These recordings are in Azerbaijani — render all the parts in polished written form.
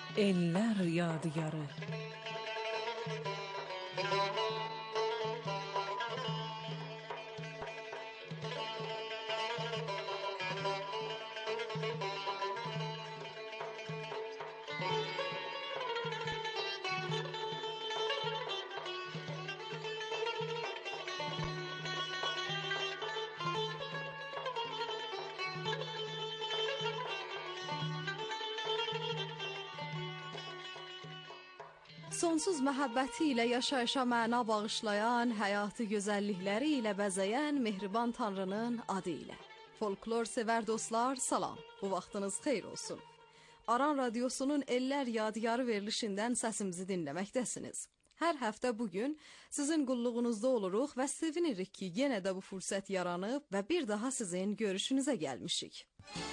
Eller yadigarı. Sonsuz məhəbbəti ilə yaşayışa məna bağışlayan, həyatı gözəllikləri ilə bəzəyən mehriban Tanrının adı ilə. Folklor sevər dostlar, salam. Bu vaxtınız xeyir olsun. Aran Radiosunun Eller Yadigarı verilişindən səsimizi dinləməkdəsiniz. Hər həftə bugün sizin qulluğunuzda oluruq və sevinirik ki, yenə də bu fürsət yaranıb və bir daha sizin görüşünüzə gəlmişik.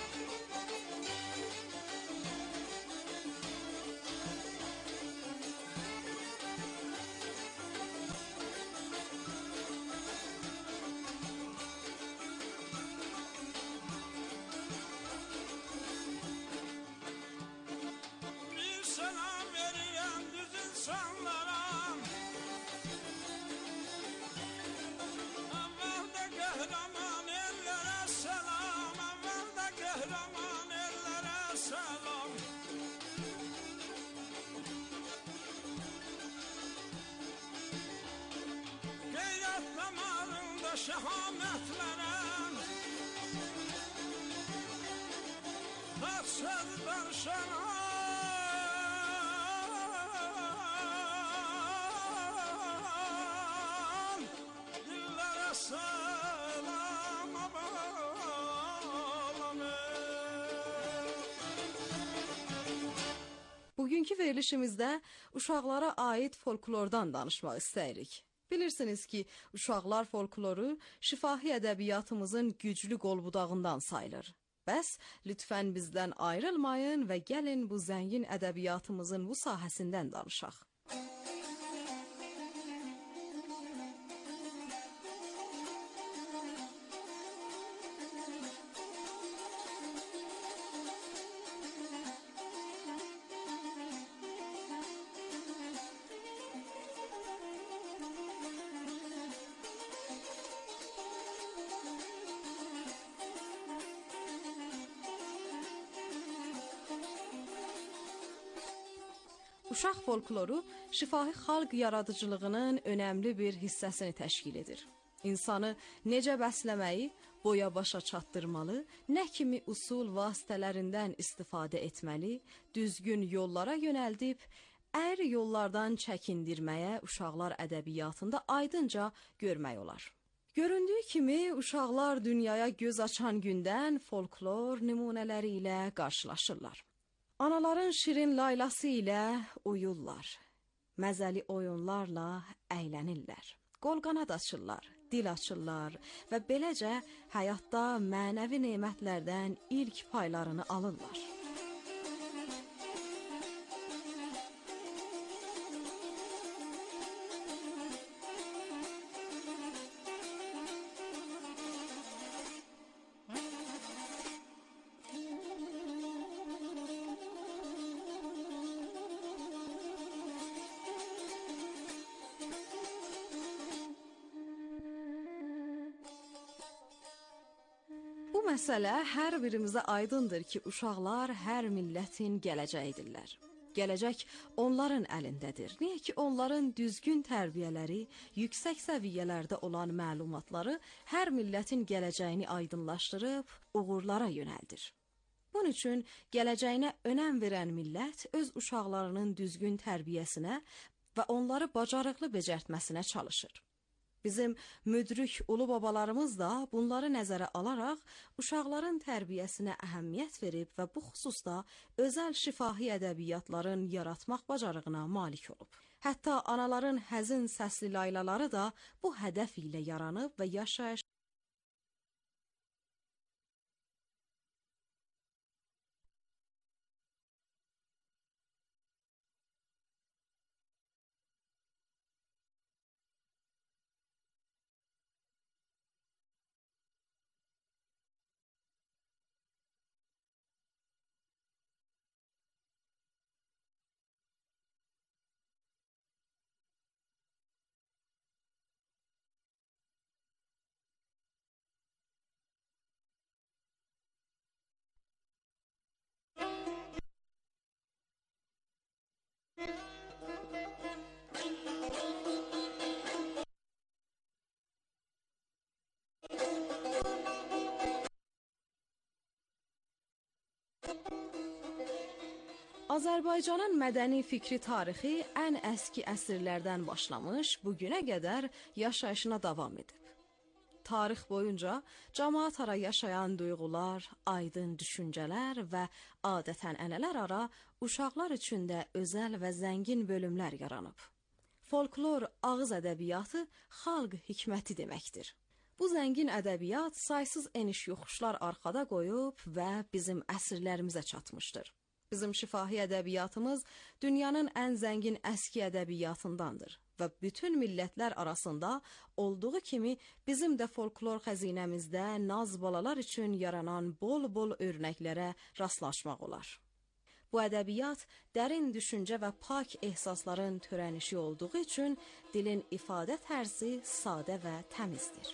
Şehametlerem Tatsızdan şenan Dillere selam abalame. Bugünkü verilişimizdə uşaqlara aid folklordan danışmaq istəyirik. Bilirsiniz ki, uşaqlar folkloru şifahi ədəbiyyatımızın güclü qolbudağından sayılır. Bəs, lütfən bizdən ayrılmayın və gəlin bu zəngin ədəbiyyatımızın bu sahəsindən danışaq. Uşaq folkloru şifahi xalq yaradıcılığının önəmli bir hissəsini təşkil edir. İnsanı necə bəsləməyi, boya başa çatdırmalı, nə kimi usul vasitələrindən istifadə etməli, düzgün yollara yönəldib, əyri yollardan çəkindirməyə uşaqlar ədəbiyyatında aydınca görmək olar. Göründüyü kimi uşaqlar dünyaya göz açan gündən folklor nümunələri ilə qarşılaşırlar. Anaların şirin laylası ilə uyurlar, məzəli oyunlarla əylənirlər, qolqanad açırlar, dil açırlar və beləcə həyatda mənəvi nemətlərdən ilk paylarını alırlar. Bu məsələ hər birimizə aydındır ki, uşaqlar hər millətin gələcəyidirlər. Gələcək onların əlindədir. Niyə ki, onların düzgün tərbiyələri, yüksək səviyyələrdə olan məlumatları hər millətin gələcəyini aydınlaşdırıb, uğurlara yönəldir. Bunun üçün gələcəyinə önəm verən millət öz uşaqlarının düzgün tərbiyəsinə və onları bacarıqlı becərtməsinə çalışır. Bizim müdrik ulu babalarımız da bunları nəzərə alaraq uşaqların tərbiyəsinə əhəmiyyət verib və bu xüsusda özəl şifahi ədəbiyyatların yaratmaq bacarığına malik olub. Hətta anaların həzin səsli laylaları da bu hədəf ilə yaranıb və yaşayış Azərbaycanın mədəni fikri tarixi ən əski əsrlərdən başlamış, bugünə qədər yaşayışına davam edib. Tarix boyunca cəmaət ara yaşayan duyğular, aydın düşüncələr və adət-ənənələr ara uşaqlar üçün də özəl və zəngin bölümlər yaranıb. Folklor ağız ədəbiyyatı xalq hikməti deməkdir. Bu zəngin ədəbiyyat saysız eniş-yoxuşlar arxada qoyub və bizim əsrlərimizə çatmışdır. Bizim şifahi ədəbiyyatımız dünyanın ən zəngin əski ədəbiyyatındandır və bütün millətlər arasında olduğu kimi bizim də folklor xəzinəmizdə naz balalar üçün yaranan bol-bol örnəklərə rastlaşmaq olar. Bu ədəbiyyat dərin düşüncə və pak ehsasların törənişi olduğu üçün dilin ifadə tərzi sadə və təmizdir.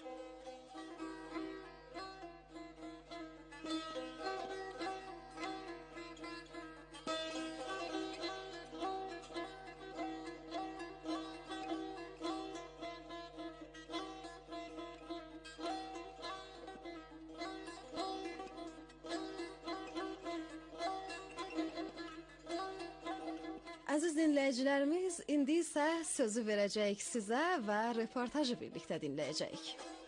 Əziz dinləyicilərimiz, indi isə sözü verəcəyik sizə və reportajı birlikdə dinləyəcəyik.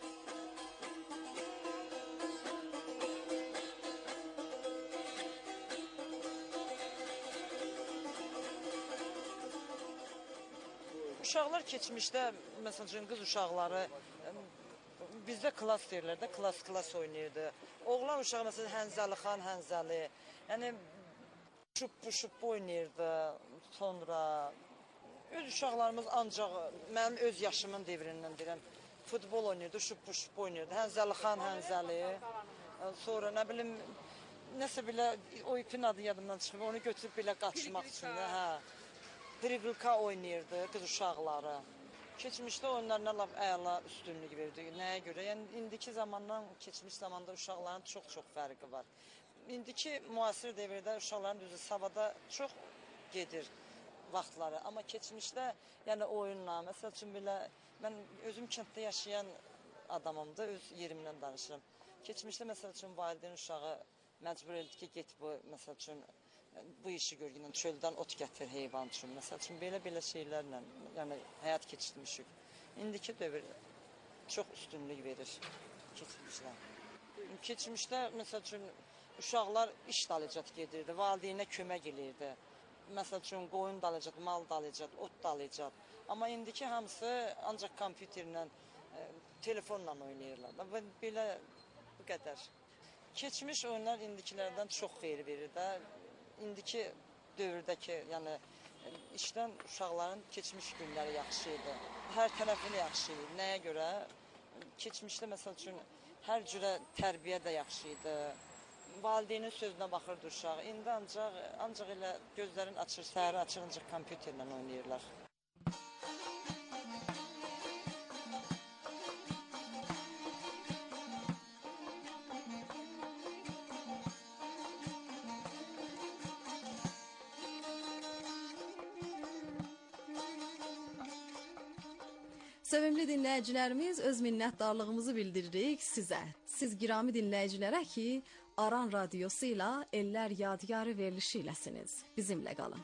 Uşaqlar keçmişdə, məsələn, qız uşaqları bizdə klas deyirlər də, klas oynayırdı. Oğlan uşağı məsələn Hənzəli xan Hənzəli, yəni şup oynayırdı. Sonra öz uşaqlarımız ancaq mənim öz yaşımın devrindən deyirəm, futbol oynayırdı, şup oynayırdı. Hənzəli xan Hənzəli. Sonra nə bilim nəsə belə o ipin adı yadımdan çıxıb, onu götürüb belə qaçmaq üçün də, hə. Dribelka oynayırdı qız uşaqları. Keçmişdə oyunlarına lap əla üstünlük verdi. Nəyə görə? Yəni indiki zamandan keçmiş zamanda uşaqların çox fərqi var. İndiki müasir dövrdə uşaqların düzü savada çox gedir vaxtları. Amma keçmişdə, yəni oyunla, məsəl üçün belə, mən özüm kənddə yaşayan adamımdır, öz yerimdən danışıram. Keçmişdə, məsəl üçün, valideyn uşağı məcbur edildi ki, get bu, məsəl üçün, bu işi görgünən çöldən ot gətir heyvan üçün. Məsəl üçün, belə şeylərlə, yəni həyat keçirmişik. İndiki dövr çox üstünlük verir keçmişdə. Keçmişdə, məsəl üçün, uşaqlar iş dalıcat gedirdi, valideynə kömək edirdi. Məsəl üçün, qoyun dalıcat, mal dalıcat, ot dalıcat. Amma indiki hamısı ancaq kompüterlə, telefonla oynayırlar. Belə bu qədər. Keçmiş oyunlar indikilərdən çox xeyir verir də. İndiki dövrdəki, yəni işdən uşaqların keçmiş günləri yaxşı idi. Hər tərəfini yaxşı idi. Nəyə görə? Keçmişdə, məsəl üçün, hər cürə tərbiyə də yaxşı idi. Valideynin sözünə baxırdı uşaq. İndi ancaq elə gözlərini açır, səhəri açır, ancaq kompüterlə oynayırlar. Sevimli dinləyicilərimiz, öz minnətdarlığımızı bildiririk sizə. Siz girami dinləyicilərə ki, Aran Radiosu ilə Ellər Yadigarı verilişi iləsiniz. Bizimlə qalın.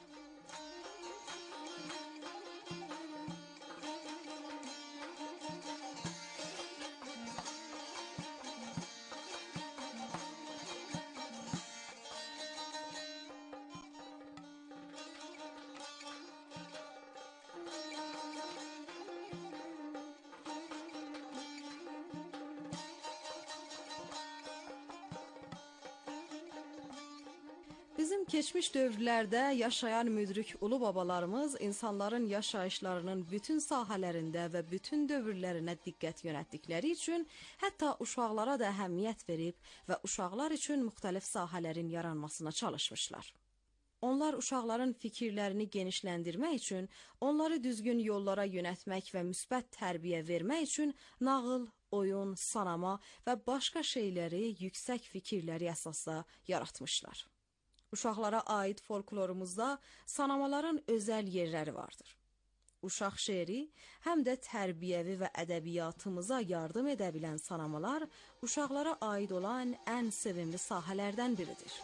Bizim keçmiş dövrlərdə yaşayan müdrik ulu babalarımız insanların yaşayışlarının bütün sahələrində və bütün dövrlərinə diqqət yönəltdikləri üçün hətta uşaqlara da əhəmiyyət verib və uşaqlar üçün müxtəlif sahələrin yaranmasına çalışmışlar. Onlar uşaqların fikirlərini genişləndirmək üçün, onları düzgün yollara yönəltmək və müsbət tərbiyə vermək üçün nağıl, oyun, sanama və başqa şeyləri yüksək fikirləri əsasda yaratmışlar. Uşaqlara aid folklorumuzda sanamaların özəl yerləri vardır. Uşaq şeiri həm də tərbiyəvi və ədəbiyyatımıza yardım edə bilən sanamalar uşaqlara aid olan ən sevimli sahələrdən biridir.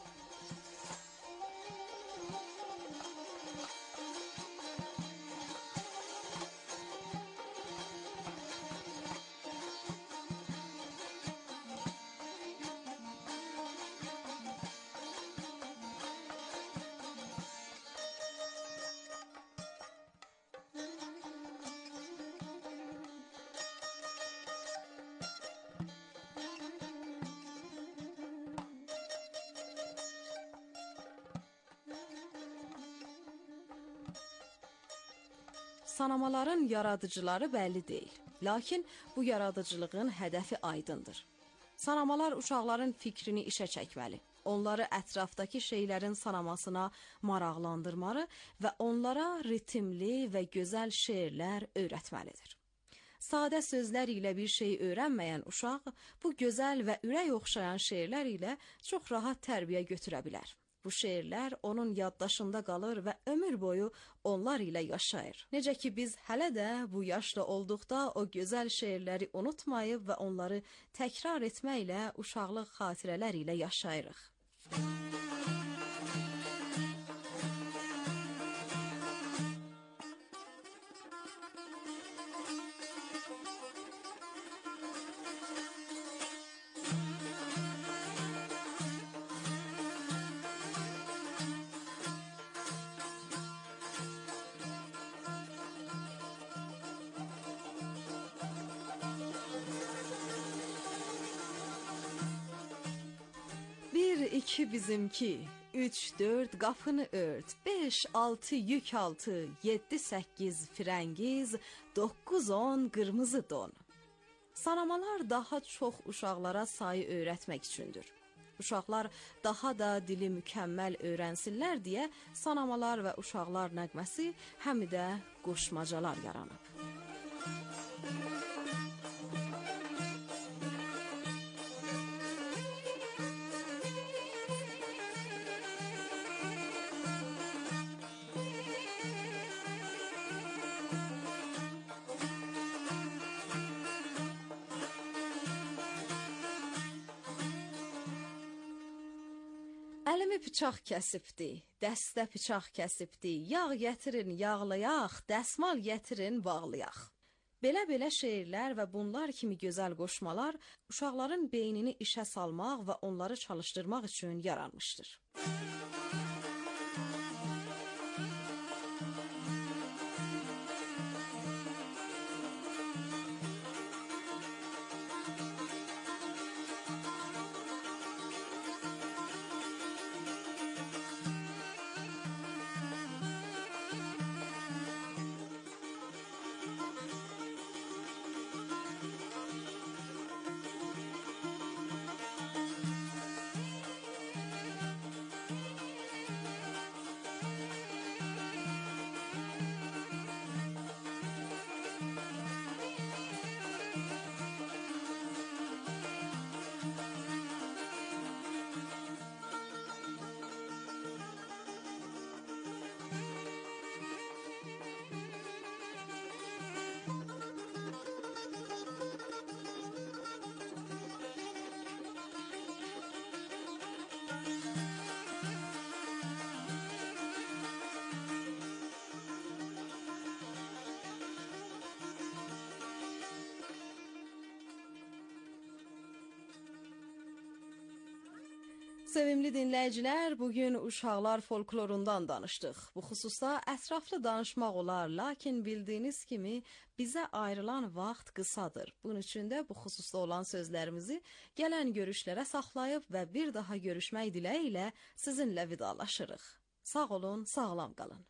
Sanamaların yaradıcıları bəlli deyil. Lakin bu yaradıcılığın hədəfi aydındır. Sanamalar uşaqların fikrini işə çəkməli, onları ətrafdakı şeylərin sanamasına maraqlandırmalı və onlara ritmli və gözəl şeirlər öyrətməlidir. Sadə sözlər ilə bir şey öyrənməyən uşaq bu gözəl və ürək oxşayan şeirlər ilə çox rahat tərbiyə götürə bilər. Bu şeirlər onun yaddaşında qalır və ömür boyu onlar ilə yaşayır. Necə ki biz hələ də bu yaşda olduqda o gözəl şeirləri unutmayıb və onları təkrar etməklə uşaqlıq xatirələr ilə yaşayırıq. Bir, iki bizimki, 3-4 qapını ört, 5-6 yük altı, 7-8 firəngiz, 9-10 qırmızı don. Sanamalar daha çox uşaqlara sayı öyrətmək üçündür. Uşaqlar daha da dili mükəmməl öyrənsinlər deyə sanamalar və uşaqlar nəğməsi həm də qoşmacalar yaranıb. Əlimi bıçaq kəsibdi, dəstə bıçaq kəsibdi, yağ gətirin yağlayaq, dəsmal gətirin bağlayaq. Belə şeirlər və bunlar kimi gözəl qoşmalar uşaqların beynini işə salmaq və onları çalışdırmaq üçün yaranmışdır. Sevimli dinləyicilər, bugün uşaqlar folklorundan danışdıq. Bu xüsusda ətraflı danışmaq olar, lakin bildiyiniz kimi bizə ayrılan vaxt qısadır. Bunun üçün də bu xüsusda olan sözlərimizi gələn görüşlərə saxlayıb və bir daha görüşmək diləyi ilə sizinlə vidalaşırıq. Sağ olun, sağlam qalın.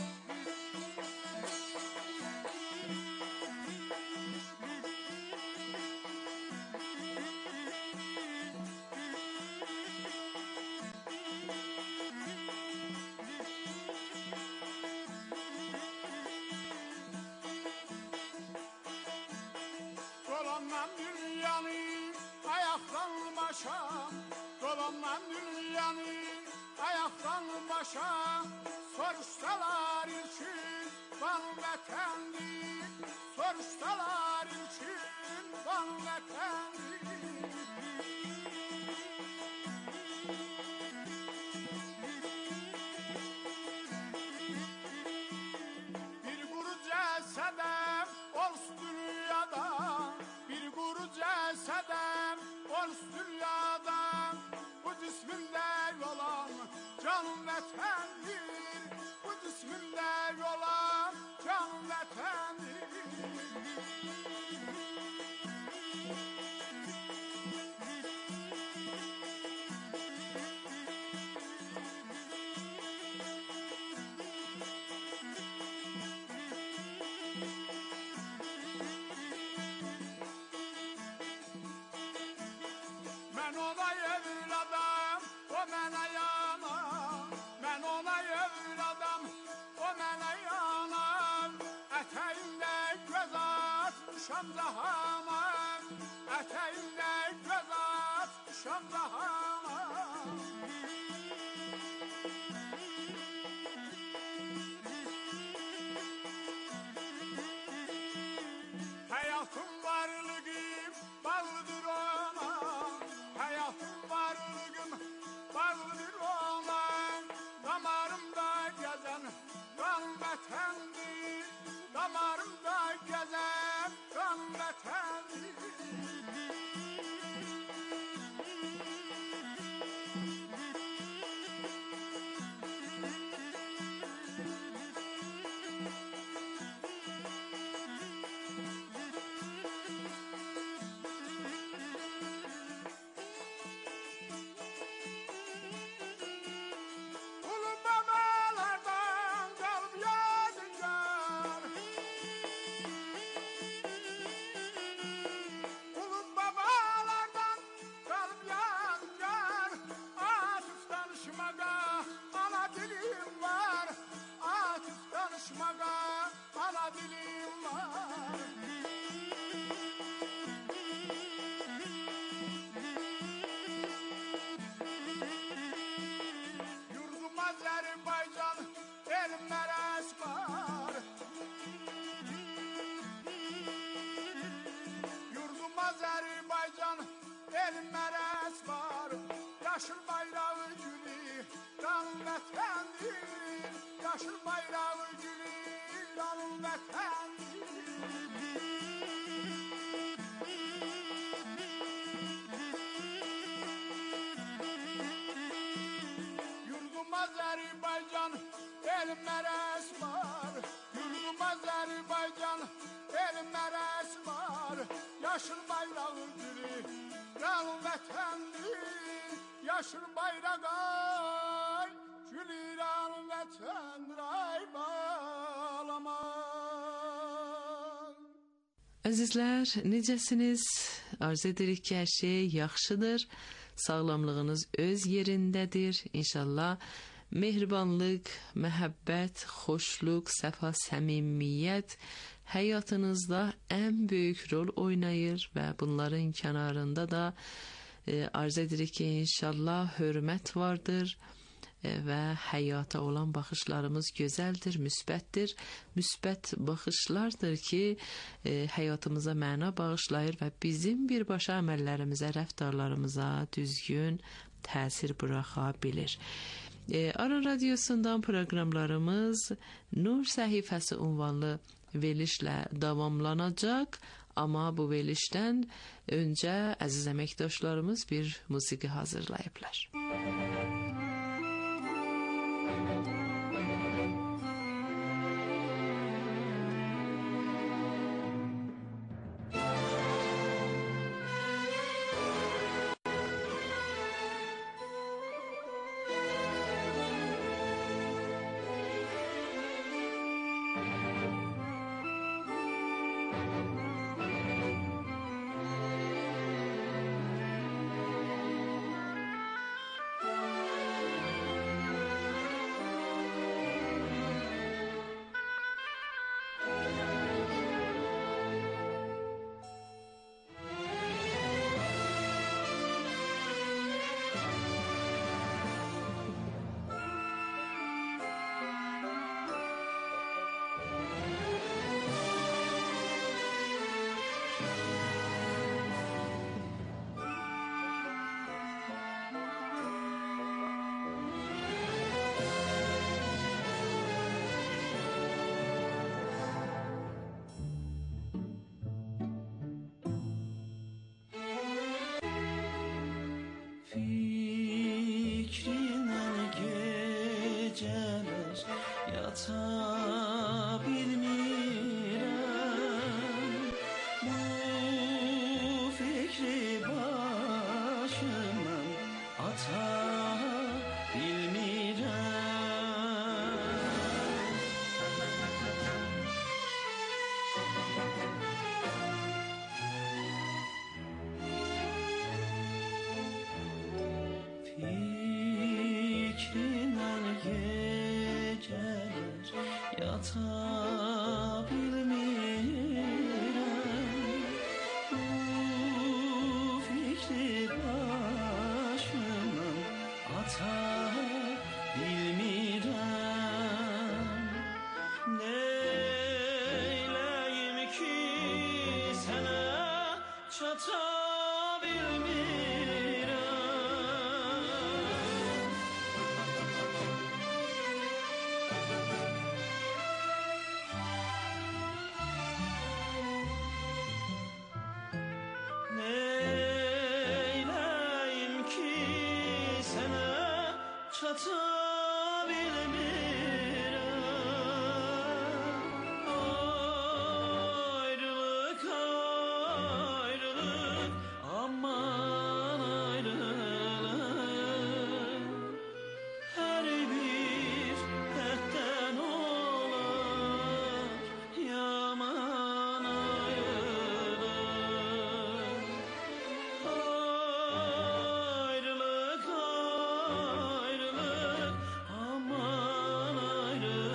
Dolanmam dünyanı ayaktan başa, dolanmam dünyanı ayaktan Safran başa soruşsalar için van vətəndir. Soruşsalar için van vətəndir. Bir quru cəsədəm olsun dünyada, bir quru cəsədəm olsun dünyada. Bu cismimdə yolan canım vətəndir, bu cismimdə yolan canım vətəndir. Mən ona evladım, o mənə yanam. Mən ona evladım, o mənə yanam. Ətəyimdə göz atmışam cahana, ətəyimdə göz atmışam cahana. Həyatım varlığım bağlıdır ona, həyatım varlığım bağlıdır ona. Damarımda gəzən qan vətəndir, damarımda gəzən qan vətəndir. Ulu babalardan qalıb yadigar, ulu babalardan qalıb yadigar. Atıf danışmağa ana dilim var, atıf danışmağa ana dilim var. Yurdum Azərbaycan, elim mərəz var. Yurdum Azərbaycan, elim mərəz var. Yaşıl bayrağı gülü, qanun vətəndir. Yaşıl bayrağı gülü, qanun vətəndir. Yurdum Azərbaycan, elim mərəz var. Yurdum Azərbaycan, elim mərəz var. Yaşıl bayrağı gülü, qanun vətəndir. Yaşıl bayraq ay, gülü qanun vətəndir. Ay bağlamaq. Əzizlər, necəsiniz? Arz edirik ki, hər şey yaxşıdır. Sağlamlığınız öz yerindədir. İnşallah mehribanlıq, məhəbbət, xoşluq, səfa, səmimiyyət həyatınızda ən böyük rol oynayır və bunların kənarında da arz edirik ki, inşallah hörmət vardır və həyata olan baxışlarımız gözəldir, müsbətdir. Müsbət baxışlardır ki, həyatımıza məna bağışlayır və bizim birbaşa əməllərimizə, rəftarlarımıza düzgün təsir buraxa bilir. Aran Radyosu'ndan proqramlarımız Nur Səhifəsi unvanlı verilişlə davamlanacaq. Amma bu verilişdən öncə əziz əməkdaşlarımız bir musiqi hazırlayıblar. çata bilmirəm bu fikri başımdan ata fikrindən gecələr yata bilmirəm bu fikri başımdan ata bilmirəm neyləyim ki sənə çata çata bilmirəm ayrılık ayrılık aman ayrılık her bir hətdən olar yaman ayrılık ayrılık aman ayrı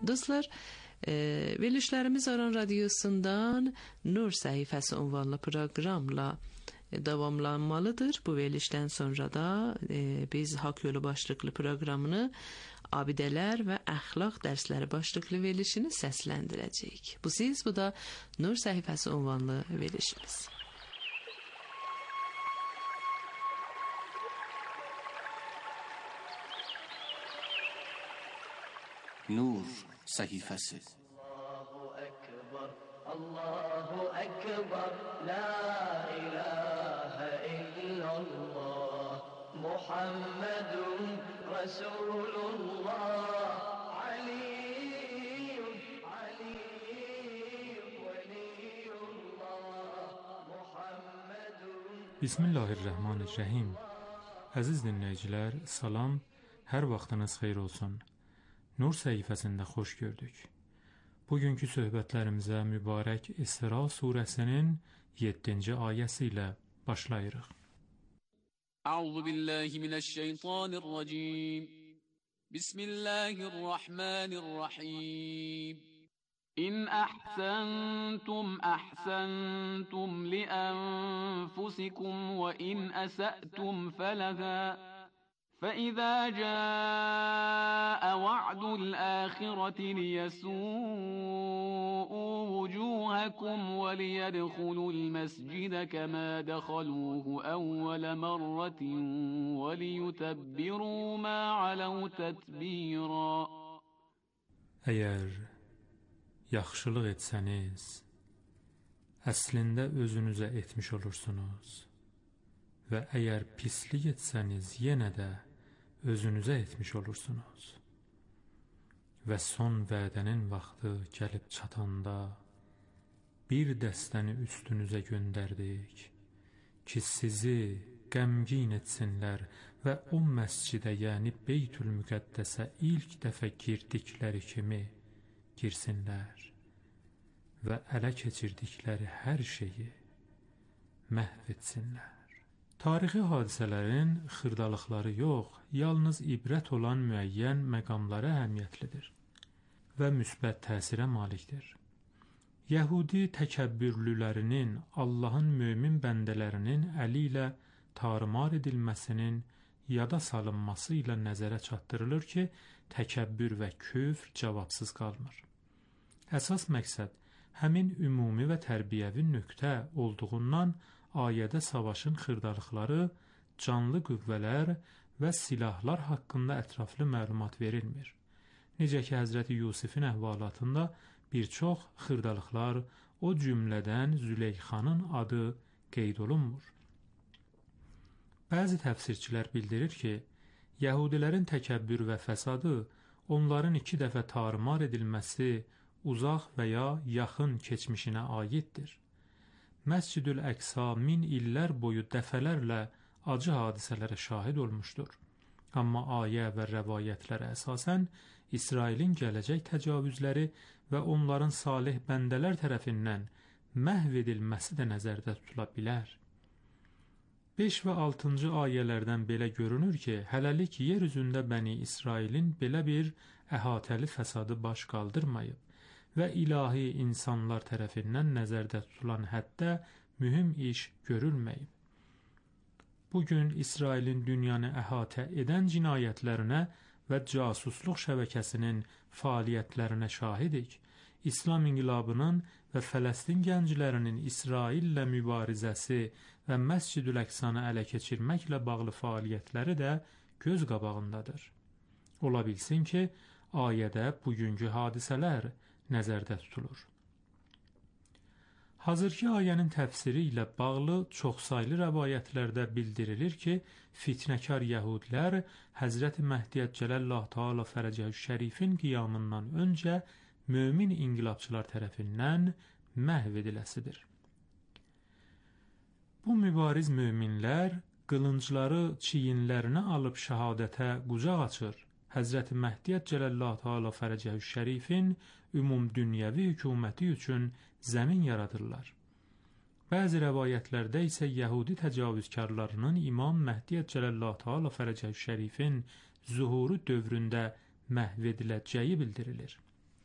Dostlar, verilişlərimiz Aran Radiosundan Nur Səhifəsi ünvanlı proqramla davamlanmalıdır. Bu verilişdən sonra da biz Hak Yolu başlıqlı proqramını Abidələr və Əxlaq dərsləri başlıqlı verilişini səsləndirəcəyik. Bu siz, bu da Nur Səhifəsi ünvanlı verilişimiz. Nur səhifəsi. Allahu Ekber, la ilahe illallah, Muhammedun Resulullah, Aliyyun, veliyullah, Muhammedun. Bismillahirrahmanirrahim. Əziz dinləyicilər, salam, hər vaxtınız xeyir olsun. Nur səhifəsində xoş gördük. Bugünkü söhbətlərimizə mübarək İsra surəsinin 7-ci ayəsi ilə başlayırıq. Əuzu billahi minəşşeytanirracim. Bismillahirrahmanirrahim. İn əhsəntum liənfusikum və in əsə'tum fələhə. فإذا جاء وعد الآخرة ليسوءوا وجوهكم وليدخلوا المسجد كما دخلوه أول مرة وليتبروا ما علوا تتبيرا. Əgər yaxşılıq etsəniz, əslində özünüzə etmiş olursunuz. Və əgər pislik etsəniz, yenə də özünüzə etmiş olursunuz. Və son vədənin vaxtı gəlib çatanda bir dəstəni üstünüzə göndərdik ki, sizi qəmgin etsinlər və o məscidə, yəni Beytül-Müqəddəsə ilk dəfə girdikləri kimi girsinlər və ələ keçirdikləri hər şeyi məhv etsinlər. Tarixi hadisələrin xırdalıqları yox, yalnız ibrət olan müəyyən məqamlara əhəmiyyətlidir və müsbət təsirə malikdir. Yəhudi təkəbbürlülərinin Allahın mömin bəndələrinin əli ilə tarımar edilməsinin yada salınması ilə nəzərə çatdırılır ki, təkəbbür və küfr cavabsız qalmır. Əsas məqsəd həmin ümumi və tərbiyəvi nöqtə olduğundan ayədə savaşın xırdalıqları, canlı qüvvələr və silahlar haqqında ətraflı məlumat verilmir. Necə ki, Həzrəti Yusifin əhvalatında bir çox xırdalıqlar, o cümlədən Züleyxanın adı qeyd olunmur. Bəzi təfsirçilər bildirir ki, Yəhudilərin təkəbbür və fəsadı onların 2 dəfə tarımar edilməsi uzaq və ya yaxın keçmişinə aiddir. Məscid-ül-Əqsa 1000 illər boyu dəfələrlə acı hadisələrə şahid olmuşdur. Amma ayə və rəvayətlərə əsasən İsrailin gələcək təcavüzləri və onların salih bəndələr tərəfindən məhv edilməsi də nəzərdə tutula bilər. 5 və 6-cı ayələrdən belə görünür ki, hələlik yer üzündə Bəni İsrailin belə bir əhatəli fəsadı baş qaldırmayıb və ilahi insanlar tərəfindən nəzərdə tutulan həddə mühüm iş görülməyib. Bugün İsrailin dünyanı əhatə edən cinayətlərinə və casusluq şəbəkəsinin fəaliyyətlərinə şahidik. İslam inqilabının və Fələstin gənclərinin İsraillə mübarizəsi və Məscid-ül-Əqsanı ələ keçirməklə bağlı fəaliyyətləri də göz qabağındadır. Ola bilsin ki, ayədə bugünkü hadisələr nəzərdə tutulur. Hazırki ayənin təfsiri ilə bağlı çoxsaylı rəvayətlərdə bildirilir ki, fitnəkar yəhudlər Həzrəti Məhdiyyət Cələlləh Teala Fərəcəh-Şərifin qiyamından öncə mömin inqilabçılar tərəfindən məhv ediləsidir. Bu mübariz möminlər qılıncları çiyinlərinə alıb şəhadətə qucaq açır. Həzrəti Məhdiyyət Cələlləh Teala Fərəcəh-Şərifin ümumdünyəvi hökuməti üçün zəmin yaradırlar. Bəzi rəvayətlərdə isə Yəhudi təcavüzkarlarının İmam Məhdiyyət Cələlləh Teala Fərəcəh-Şərifin zuhuru dövründə məhv ediləcəyi bildirilir.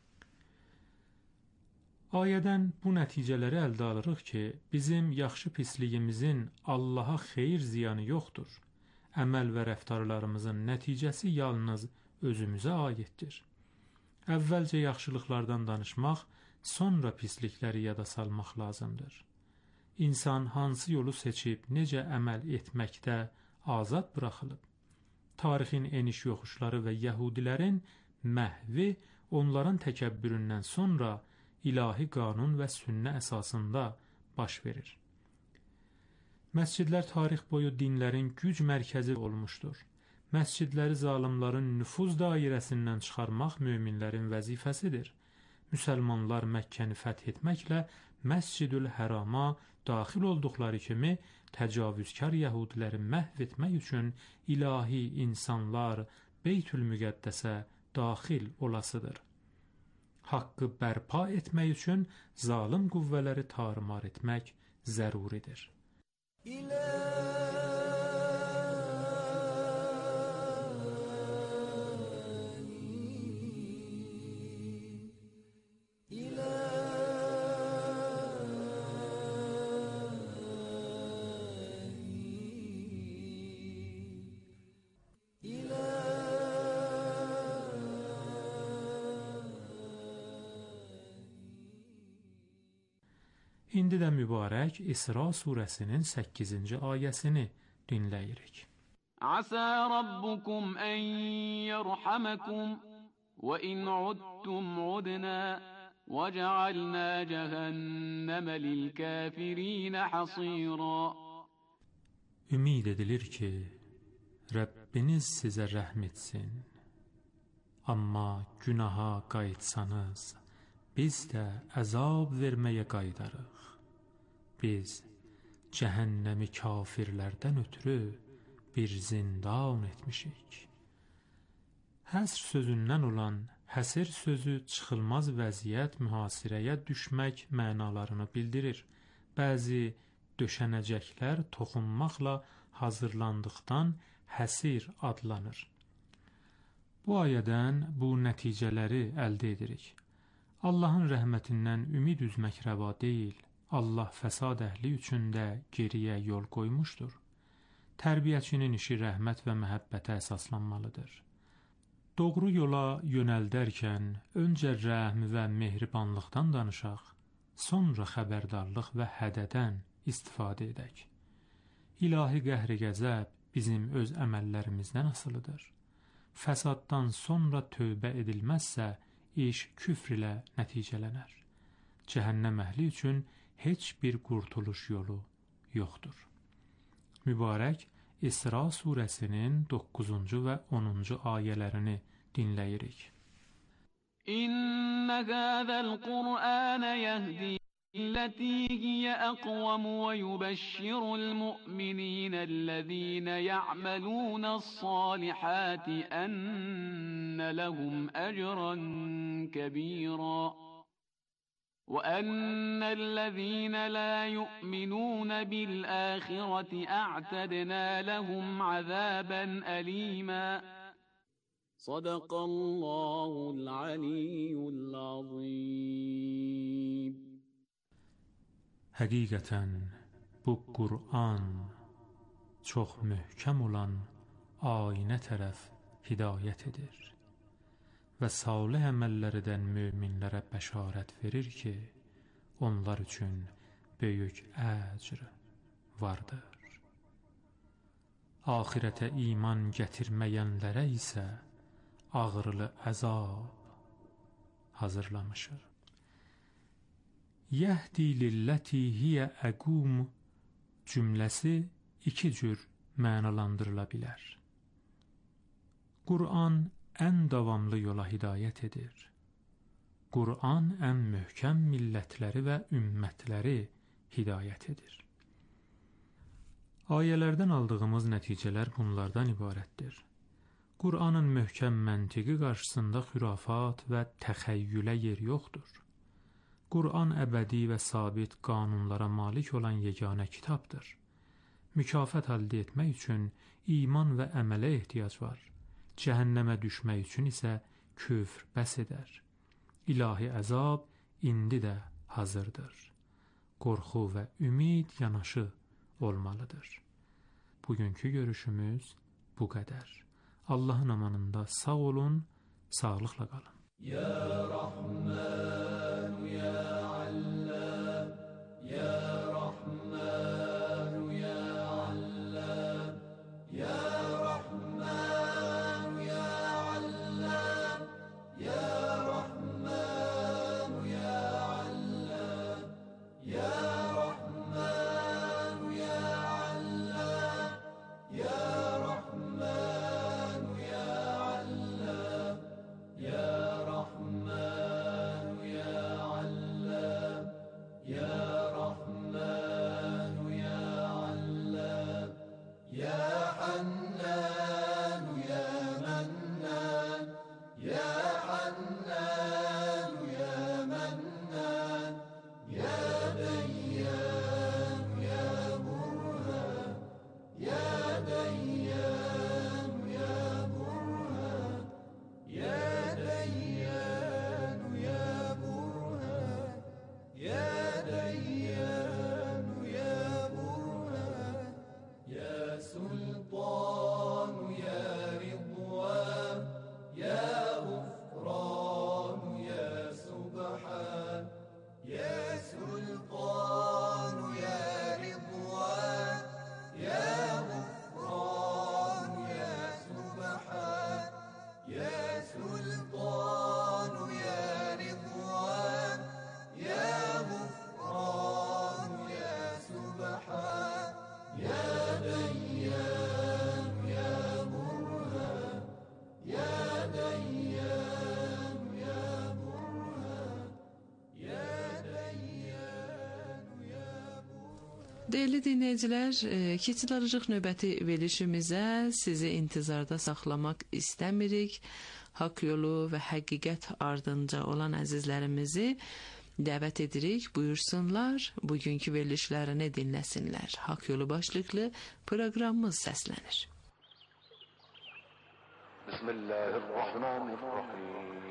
Ayədən bu nəticələri əldə alırıq ki, bizim yaxşı pisliyimizin Allaha xeyir ziyanı yoxdur. Əməl və rəftarlarımızın nəticəsi yalnız özümüzə aiddir. Əvvəlcə yaxşılıqlardan danışmaq, sonra pislikləri yada salmaq lazımdır. İnsan hansı yolu seçib, necə əməl etməkdə azad buraxılıb. Tarixin eniş yoxuşları və yəhudilərin məhvi onların təkəbbüründən sonra ilahi qanun və sünnə əsasında baş verir. Məscidlər tarix boyu dinlərin güc mərkəzi olmuşdur. Məscidləri zalımların nüfuz dairəsindən çıxarmaq möminlərin vəzifəsidir. Müsəlmanlar Məkkəni fəth etməklə Məscidül Hərama daxil olduqları kimi təcavüzkar yəhudiləri məhv etmək üçün ilahi insanlar Beytül Müqəddəsə daxil olasıdır. Haqqı bərpa etmək üçün zalım qüvvələri tarımar etmək zəruridir. İndi də mübarək İsra surəsinin 8-ci ayəsini dinləyirik. Asa rabbukum en yerhamakum ve in udtum udna ve cealna cehenneme lil kafirin hasira. Ümid edilir ki, Rəbbiniz sizə rəhm etsin. Amma günaha qayıtsanız, biz də əzab verməyə qayıdarıq. Biz cəhənnəmi kafirlərdən ötürü bir zindan etmişik. Həsr sözündən olan həsir sözü çıxılmaz vəziyyət, mühasirəyə düşmək mənalarını bildirir. Bəzi döşənəcəklər toxunmaqla hazırlandıqdan həsir adlanır. Bu ayədən bu nəticələri əldə edirik. Allahın rəhmətindən ümid üzmək rəva deyil. Allah fəsad əhli üçün də geriyə yol qoymuşdur. Tərbiyəçinin işi rəhmət və məhəbbətə əsaslanmalıdır. Doğru yola yönəldərkən öncə rəhm və mehribanlıqdan danışaq, sonra xəbərdarlıq və hədədən istifadə edək. İlahi qəhr-i qəzəb bizim öz əməllərimizdən asılıdır. Fəsaddan sonra tövbə edilməzsə, iş küfr ilə nəticələnər. Cəhənnəm əhli üçün heç bir qurtuluş yolu yoxdur. Mübarək İsra surəsinin 9-cu və 10-cu ayələrini dinləyirik. İnne hâzel Kur'âne yehdi التي هي أقوم ويبشر المؤمنين الذين يعملون الصالحات أن لهم أجرا كبيرا وأن الذين لا يؤمنون بالآخرة أعتدنا لهم عذابا أليما صدق الله العلي العظيم. Həqiqətən bu Qur'an çox möhkəm olan ayinə tərəf hidayət edir və salih əməllər edən möminlərə bəşarət verir ki, onlar üçün böyük əcr vardır. Axirətə iman gətirməyənlərə isə ağrılı əzab hazırlamışıq. Yəhdi lilləti hiyə əqum cümləsi iki cür mənalandırıla bilər. Qur'an ən davamlı yola hidayət edir. Qur'an ən möhkəm millətləri və ümmətləri hidayət edir. Ayələrdən aldığımız nəticələr bunlardan ibarətdir. Qur'anın möhkəm məntiqi qarşısında xürafat və təxəyyülə yer yoxdur. Qur'an əbədi və sabit qanunlara malik olan yeganə kitabdır. Mükafat əldə etmək üçün iman və əmələ ehtiyac var. Cəhənnəmə düşmək üçün isə küfr bəs edər. İlahi əzab indi də hazırdır. Qorxu və ümid yanaşı olmalıdır. Bugünkü görüşümüz bu qədər. Allahın amanında sağ olun, sağlıqla qalın. Ya Rahman, Ya Allam, Ya Rahman, Ya Allam, Ya Rahman, Ya Allam, Ya Rahman, Ya Allam, Ya Rahman, Ya Allam, Ya Rahman, Ya Allam, Ya Rahman, Ya Allam, Ya Rahman, Ya Allam, Ya Hannan, Ya Mannan, Ya Hannan, Ya Mannan, Ya Dayyan, Ya Burhan, Ya Dayyan, Ya Burhan, Ya Dayyan, Ya Burhan, Ya Dayyan, Ya Burhan, Ya Sultan, Ya Ridwan, Ya Ghufran, Ya Subhan, Ya Sultan, Ya Ridwan, Ya Ghufran, Ya Subhan, Ya Sultan, Ya Ridwan, Ya Ghufran, Ya Subhan, Ya Dayyan, Ya Burhan, Ya Dayyan, Ya Burhan, Ya Dayyan, Ya Burhan. Değerli dinləyicilər, keçiriləcək növbəti verilişimizə sizi intizarda saxlamaq istəmirik. Haqq yolu və həqiqət ardınca olan əzizlərimizi dəvət edirik, buyursunlar, bugünkü verilişlərini dinləsinlər. Haqq yolu başlıqlı proqramımız səslənir. Bismillahirrahmanirrahim.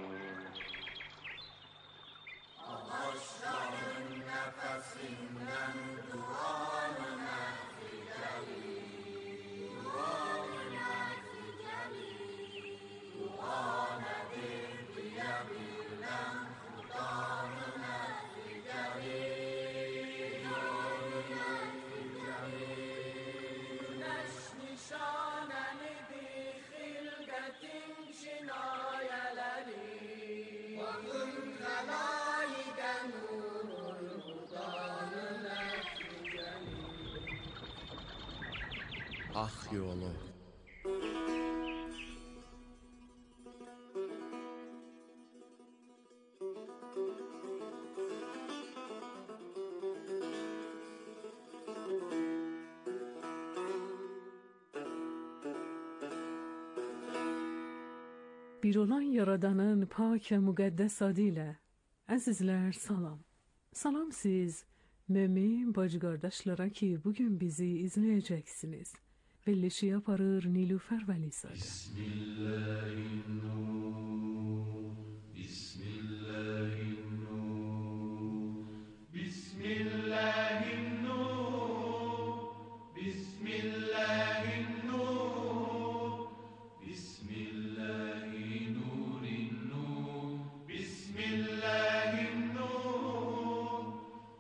Haqq yolu. Bir olan Yaradanın pak və müqəddəs adı ilə əzizlər salam. Salam siz mömin bacı qardaşlara ki bugün bizi izləyəcəksiniz. Verilişi yaparır Nilüfer Vəlizadə. Bismillahirrahmanirrahim. Bismillahirrahmanirrahim. Bismillahirrahmanirrahim. Bismillahirrahmanirrahim. Bismillahirrahmanirrahim. Bismillahirrahmanirrahim.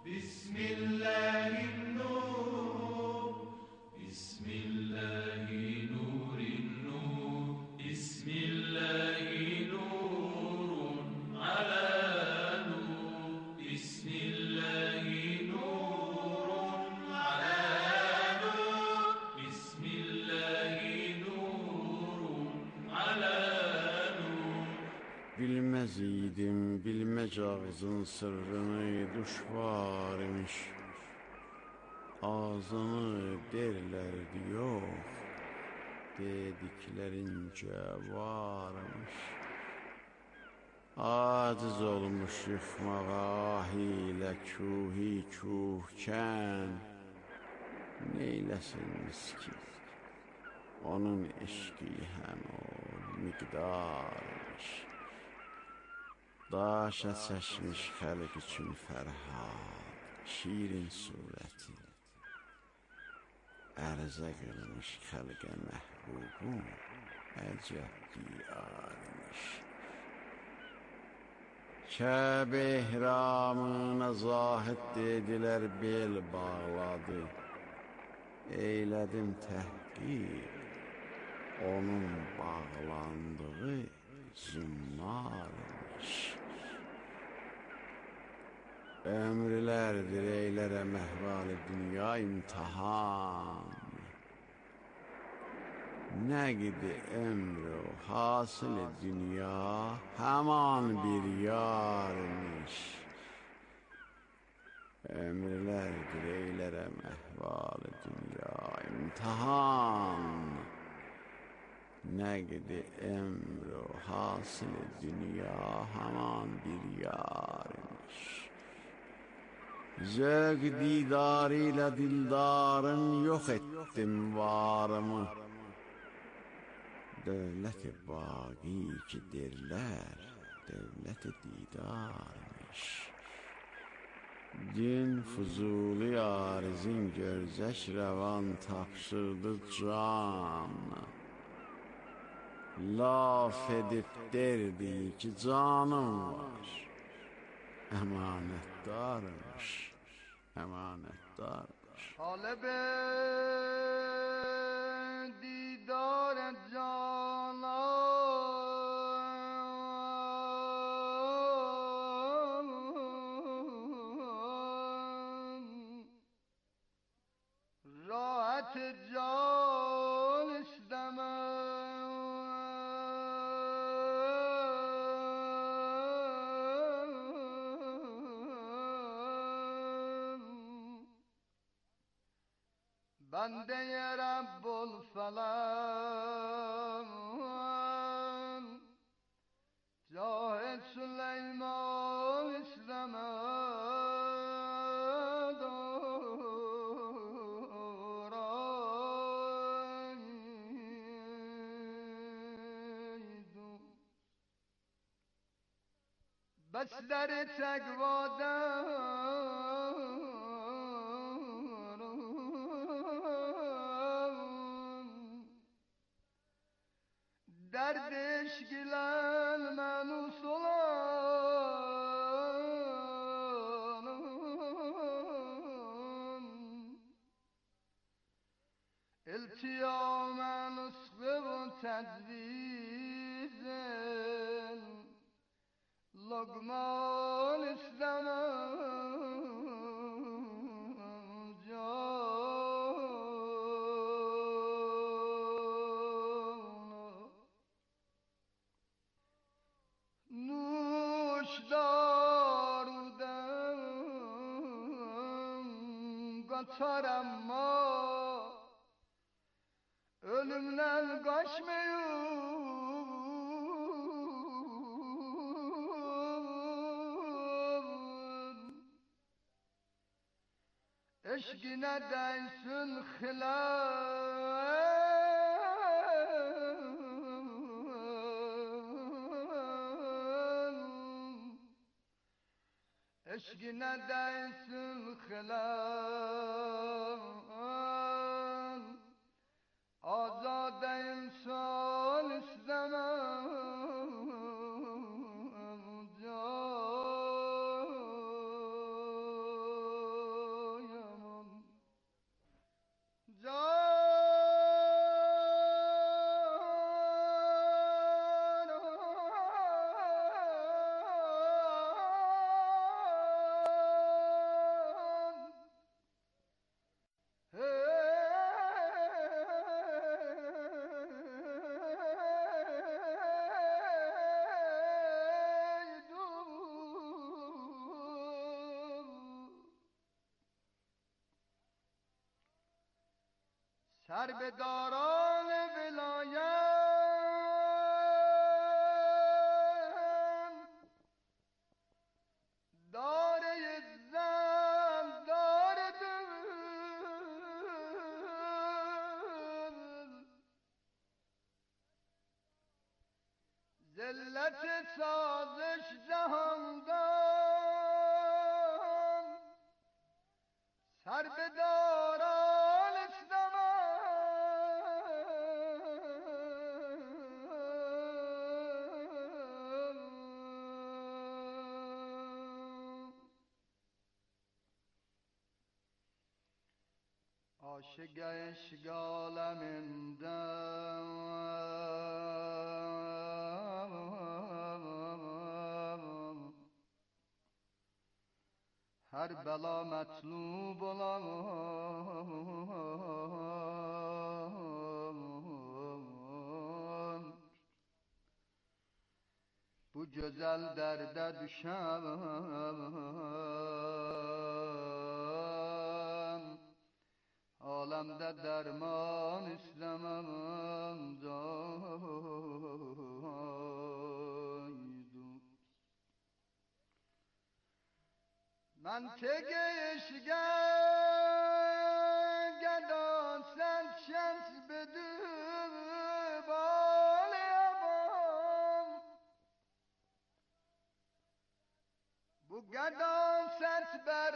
Bilmez idim, bilmec ağzın sırrını düşvar imiş. Ağzını derlerdi yok, dediklerince varmış. Aciz olmuş yıkmağa hile kuhi kuhken. Neylesin miskin, onun eşki hem o miqdarmış. Daşa çeşmiş xəlq üçün Fərhad, şirin surəti. Ərzə qılmış xəlqə məhbubun, əcəb diyarmış. Kəbə ehramına zahid dedilər, bel bağladı. Eylədim təhqiq, onun bağlandığı zümmarmış. Ömrlərdir eylərəm əhval-i dünya imtihan. Nə qidi ömrü hasıl-i dünya, həman bir yarmış. Ömrlərdir eylərəm əhval-i dünya imtihan. Nə qidi ömrü hasıl-i dünya, həman bir yarmış. Zövq didarıyla dildarın yok ettim varımı. Dövlət-i baqi ki derlər, dövlət-i didarmış. Din Fuzuli arizin görzəş rəvan tapşırdı can. Laf edib derdi ki canım var, əmanətdarmış, əmanətdarmış. طالب دیدار جانان راحت جان بنده رب الفلان جاه سلیمان اسلمد بس در derdش gilen menus olan iltiyamen ıskı ve tecvizen lokman istemem can. Nuş daruden kaçar ama ölümden kaçmıyor. Eşkine değsin hilal eşkine değsin hilal azade insan istemem سر به داران ولایت داره زن داره دل ز ذلت سازش جهاندان سر بداران عاشق اشگالمندم her bela metlub olan bu güzel derde düşen alemde derman istemem caydu منطق عشقه گدان سن شمس بدو بالی امام bu گدان ست بر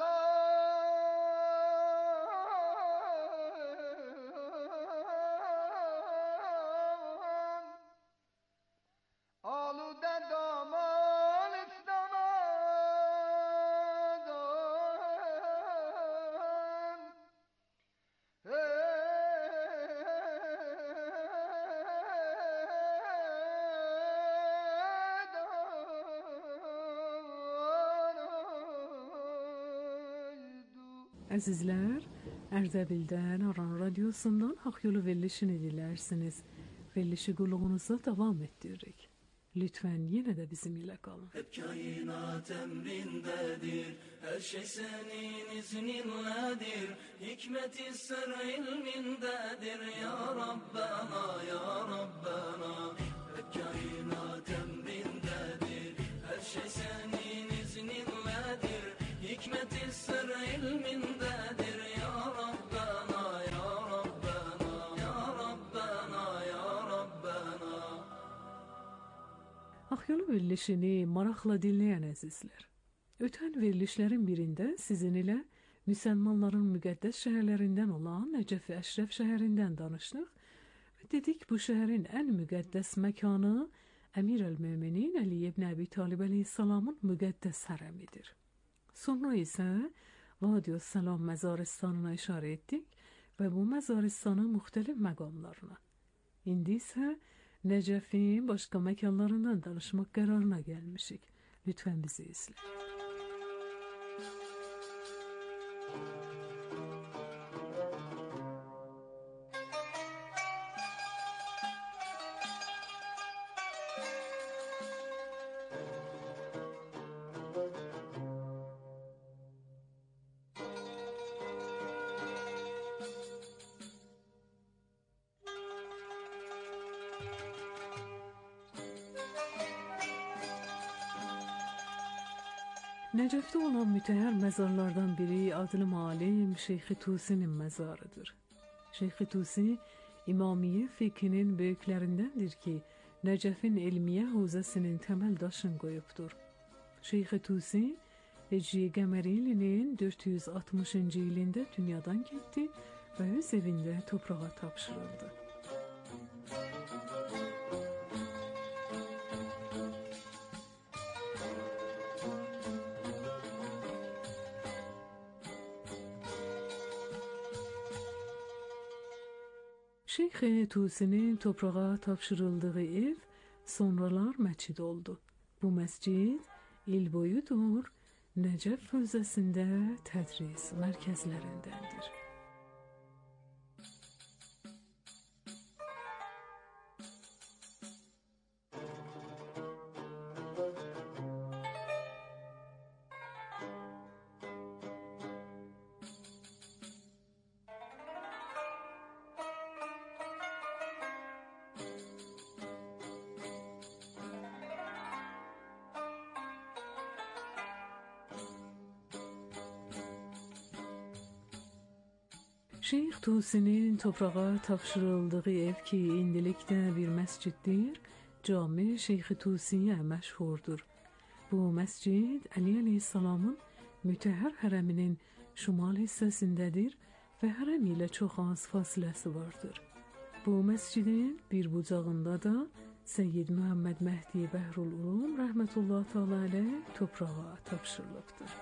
ملان آلوده دامان Əzizlər, Ərdəbildən Aran Radyosu'ndan Hak Yolu verilişini dinlərsiniz. Verilişi qulluğunuza davam ettiririk. Lütfen yine de bizimle kalın. Hep kainat emrindedir, her şey senin izninledir. Hikmet-i sır ilmindedir ya Rabbena, ya Rabbena. Hep kainat emrindedir, her şey senin izninledir. Hikmet-i sır ilmindedir ya Rabbena, ya Rabbena, ya Rabbena, ya Rabbena. Akyolu verilişini maraqla dinleyen əzizlər. Ötən verilişlərin birində sizin ilə müsəlmanların müqəddəs şəhərlərindən olan Nəcəf-i Əşrəf şəhərindən danışdıq və dedik bu şəhərin ən müqəddəs məkanı Əmir el-Möminin Əli ibn Əbi Talib əleyhissalamın müqəddəs hərəmidir. Sonra isə Vadi-ü-Səlam məzaristanına işarə etdik və bu məzaristanın müxtəlif məqamlarına. İndi isə Nəcəfin başqa məkanlarından danışmaq qərarına gəlmişik. Lütfən bizi izlə. Nəcəfdə olan mütəhər məzarlardan biri adlı alim Şeyx-i Tusi'nin məzarıdır. Şeyx-i Tusi, İmamiyyə fiqhinin böyüklərindəndir ki, Nəcəfin elmiyyə huzəsinin təməl daşını qoyubdur. Şeyx-i Tusi, Hicri Qəməri ilinin 460-cı ilində dünyadan getdi və öz evində toprağa tapşırıldı. Şeyx Tusi'nin toprağa tapşırıldığı ev sonralar məscid oldu. Bu məscid il boyudur Nəcəf hövzəsində tədris mərkəzlərindəndir. Şeyx Tusi'nin toprağa tapşırıldığı ev ki indilikdə bir məsciddir, cami Şeyx Tusiyə məşhurdur. Bu məscid Ali əleyhissalamın mütəhhər hərəminin şimal hissəsindədir və hərəm ilə çox az fasiləsi vardır. Bu məscidin bir bucağında da Seyyid Muhammed Mehdi Bəhrul Ulum rəhmətullah təala əleyh toprağa tapşırılıbdır.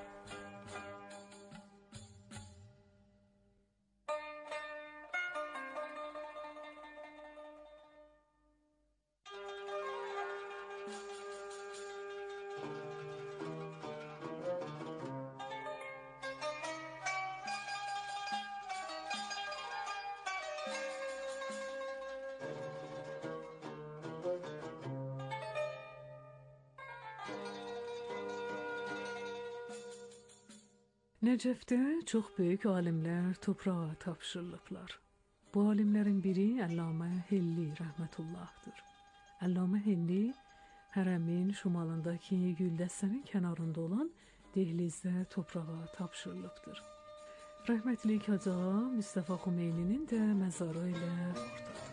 Nəcəfdə çox böyük alimlər toprağa tapşırılıblar. Bu alimlərin biri Əllamə Hilli rəhmətullahdır. Əllamə Hilli hərəmin şimalındakı güldəstənin kənarında olan dehlizdə toprağa tapşırılıbdır. Rəhmətlik Hacı Mustafa Xumeyninin də məzarı ilə ortadır.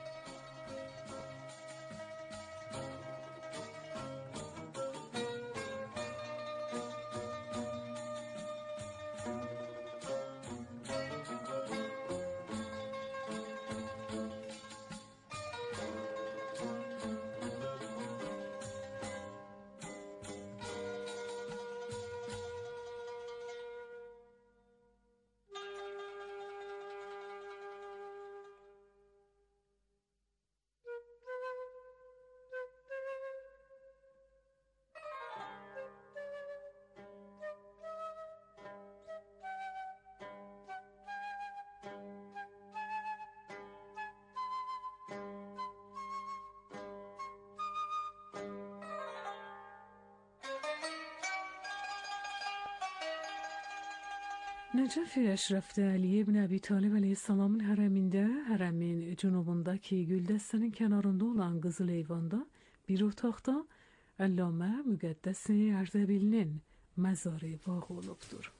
Nəcəf-i Əşrəfdə Ali ibn Əbi Talib əleyhissalamın hərəmində, hərəmin cənubundakı güldəstənin kənarında olan Qızıl Eyvanda bir otaqda Əllamə Müqəddəs-i Ərdəbilinin məzarı bağ olubdur.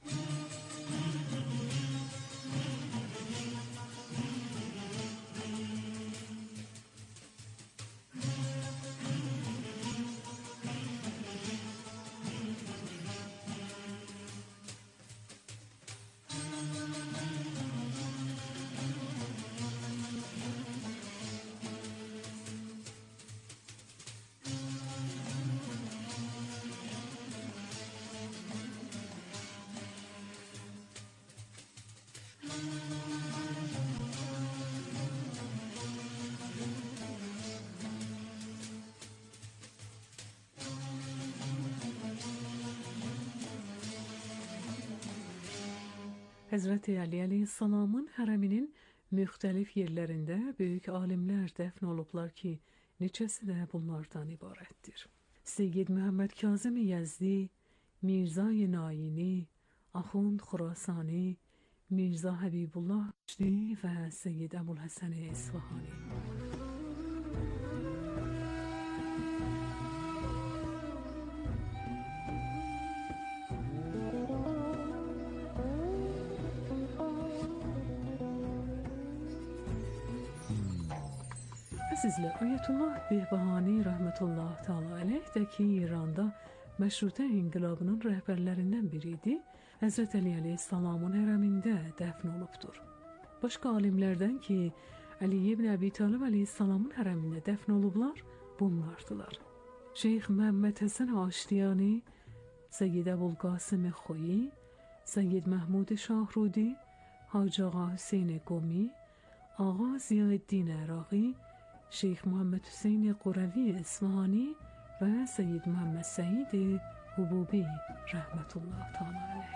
Həzrəti Ali əleyhissalamın hərəminin müxtəlif yerlərində böyük alimlər dəfn olublar ki, neçəsi də bunlardan ibarətdir. Seyyid Məhəmməd Kazım Yəzdi, Mirzə Naini, Axund Xurasani, Mirzə Həbibullah Çdi və Seyyid Əbulhəsən İsfahani. Əzizlər, Ayətullah Behbahani rəhmətullah təala əleyh də ki, İranda məşrutə inqilabının rəhbərlərindən biri idi, Həzrət Əli əleyhissalamın hərəmində dəfn olubdur. Başqa alimlərdən ki, Əli ibn Əbi Talib əleyhissalamın hərəmində dəfn olublar, bunlardılar. Şeyx Məhəmməd Həsən Aştiyani, Seyyid Əbulqasım Xoyi, Seyyid Məhmud Şahrudi, Hacı Ağa Hüseyn Qomi, Ağa Ziyəddin Əraqi, Şeyx Muhammed Hüseyn Quravi İsfahani və Seyyid Muhammed Səid Hububi rəhmətullah təala əleyh.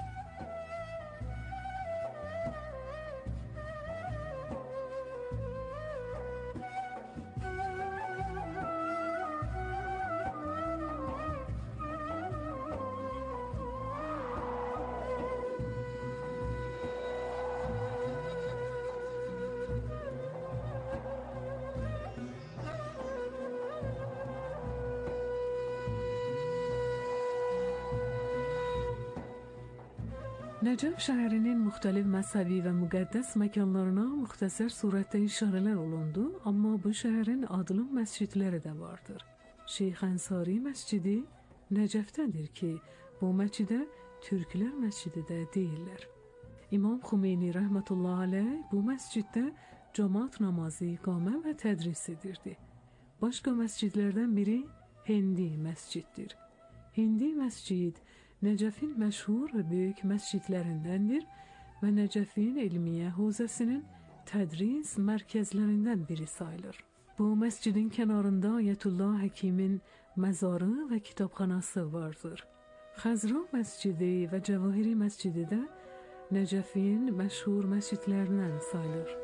Nəcəf şəhərinin müxtəlif məzhəbi və müqəddəs məkanlarına müxtəsər surətdə işarələr olundu, amma bu şəhərin adlı məscidləri də vardır. Şeyx Ənsari məscidi Nəcəfdədir ki, bu məscidə Türklər məscidi də deyirlər. İmam Xümeyni rəhmətullah aleyh bu məsciddə cemaat namazı, iqamə və tədris edirdi. Başqa məscidlərdən biri Hindi məsciddir. Hindi məscid Nəcəfin məşhur və böyük məscidlərindəndir və Nəcəfin elmiyyə hövzəsinin tədris mərkəzlərindən biri sayılır. Bu məscidin kənarında Ayətullah Həkimin məzarı və kitabxanası vardır. Xəzra məscidi və Cəvahiri məscidi də Nəcəfin məşhur məscidlərindən sayılır.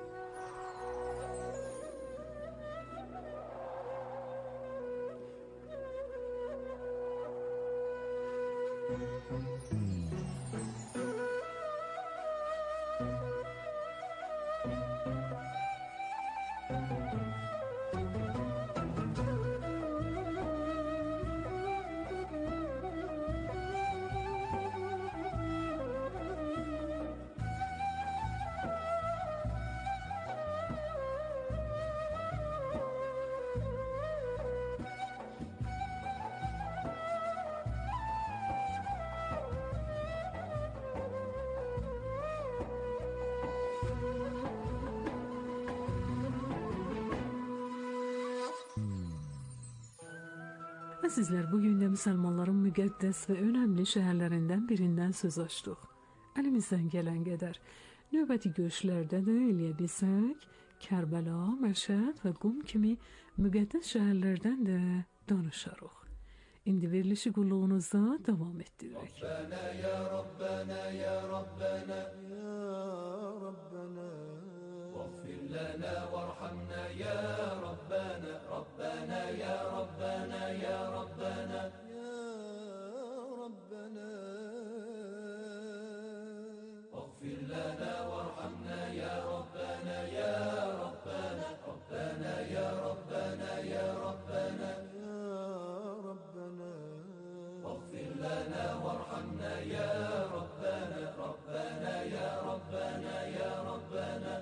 Əzizlər, bugün də müsəlmanların müqəddəs və önəmli şəhərlərindən birindən söz açdıq. Əlimizdən gələn qədər növbəti görüşlərdə də eləyə bilsək, Kərbəla, Məşəd və Qum kimi müqəddəs şəhərlərdən də danışarıq. İndi verilişi qulluğunuzda davam etdiririk. Rabbana ya Rabbana ya Rabbana ya Rabbana واغفر لنا وارحمنا يا ربنا ربنا يا ربنا يا ربنا يا ربنا واغفر لنا وارحمنا يا ربنا يا ربنا ربنا يا ربنا يا ربنا يا ربنا واغفر لنا وارحمنا يا ربنا ربنا يا ربنا يا ربنا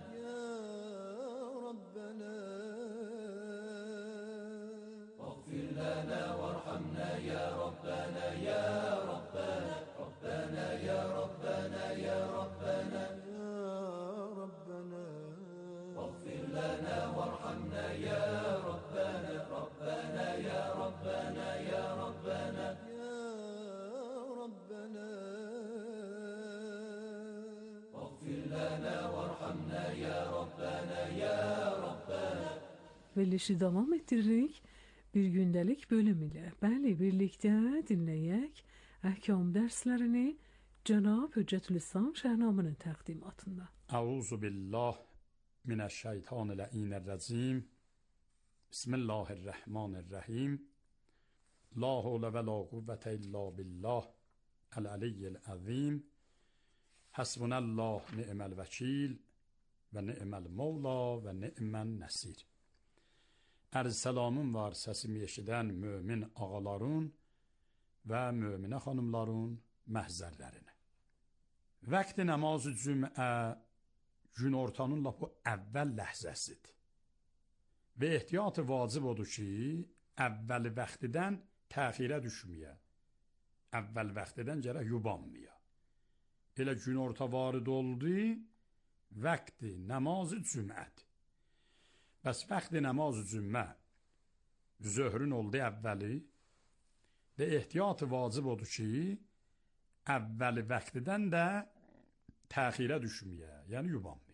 Verilişi davam ettiririk bir gündəlik bölüm ilə. Bəli, birlikdə dinləyək əhkam dərslərini Cənab Hüccətülislam Şəhnamının təqdimatında. Əuzu billah minəşşeytanirracim. Bismillahirrahmanirrahim. La havle və la quvvete illa billah el-aliyyil azim. Hasbunallah ni'mel vekil və ni'mel mevla və ni'men nesir. Ərz salamım var səsimi eşidən mömin ağaların və möminə xanımların məhzərlərinə. Vəqti namazı cümə günortanın lap o əvvəl ləhzəsidir. Və ehtiyatı vacib odur ki, əvvəl vəqtidən təxirə düşməyə, əvvəl vəqtidən gərək yubanmaya. Elə günorta varid oldu, vəqti namazı cümədir. Bəs vəqti namazı cümmə zöhrün oldu əvvəli və ehtiyatı vacib odur ki, əvvəli vəqtidən də təxirə düşməyə, yəni yubanmaya.